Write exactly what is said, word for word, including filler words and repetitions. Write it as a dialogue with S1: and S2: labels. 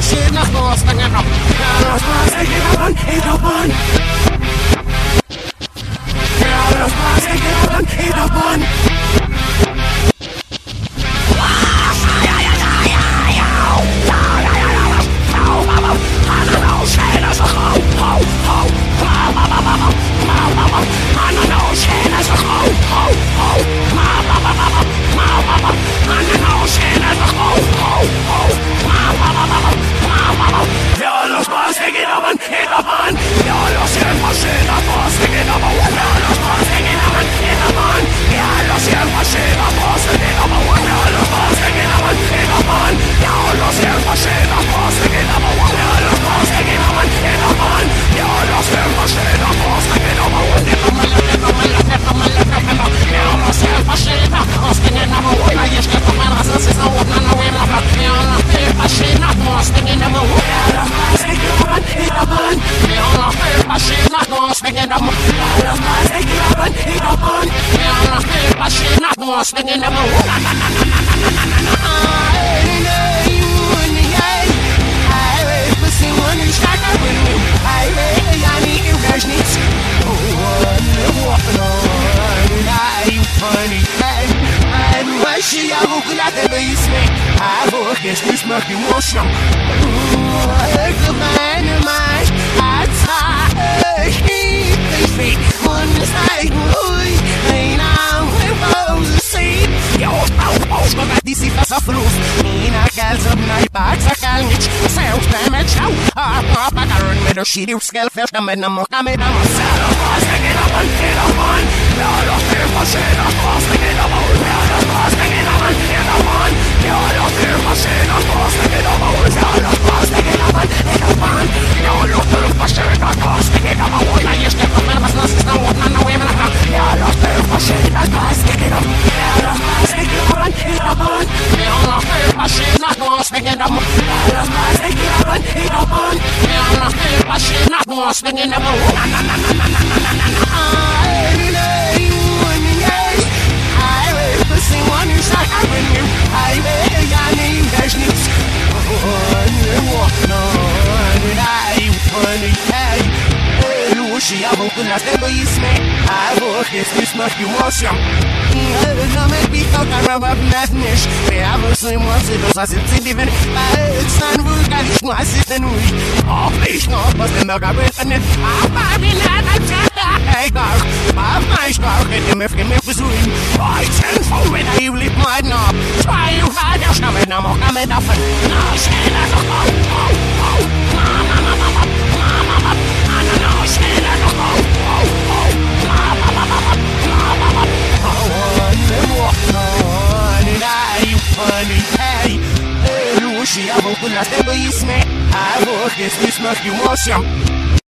S1: машина просто не роб. Я распался, гидобан, гидобан. Я распался, гидобан, гидобан. Swinging the moon, na na na na na na na na na. I know you, I wait for someone who's stuck up with me. I wait, I need you guys need to. Oh, I'm walking on. Are you funny? I'm rushing. I'm looking at the basement. I work this this much emotion. Oh, I feel my mind. I tie. Keep me on the side. Oh, ain't I? Disse faça flus e na casa na passa calmich céus damage how a papa turn with a shitty scale felt the men mo come in mo sala passing it up and it up on all of them machine passing it up all passing it up and it up on all of them machine passing it up all passing it up and it up on all of them machine passing it up all I used to come and was not no one no women all of them machine passing it up all passing it up and it up on all of them machine passing it up all passing it up and it up on all of them machine passing it up na na na na na na na na I know you yes I will see one who's like I bring you I will I need there's needs oh you're walking on and I funny hey Lucy I won't gonna stay by you snake I will kiss this much emotion I make me talk around about madness we have a same one so those are even it's not good that it's not sitting we oh please no but the milk I will and it I'm in that hey God I'm my star get him if him if was doing I tell for when I live my knob try you hide your stomach now I'm coming up and no say that's a oh oh oh mama mama mama mama I don't know say that's a oh oh oh mama mama mama oh I'm walking on and I funny hey hey Lucy I won't put that baby snake I work this this much emotion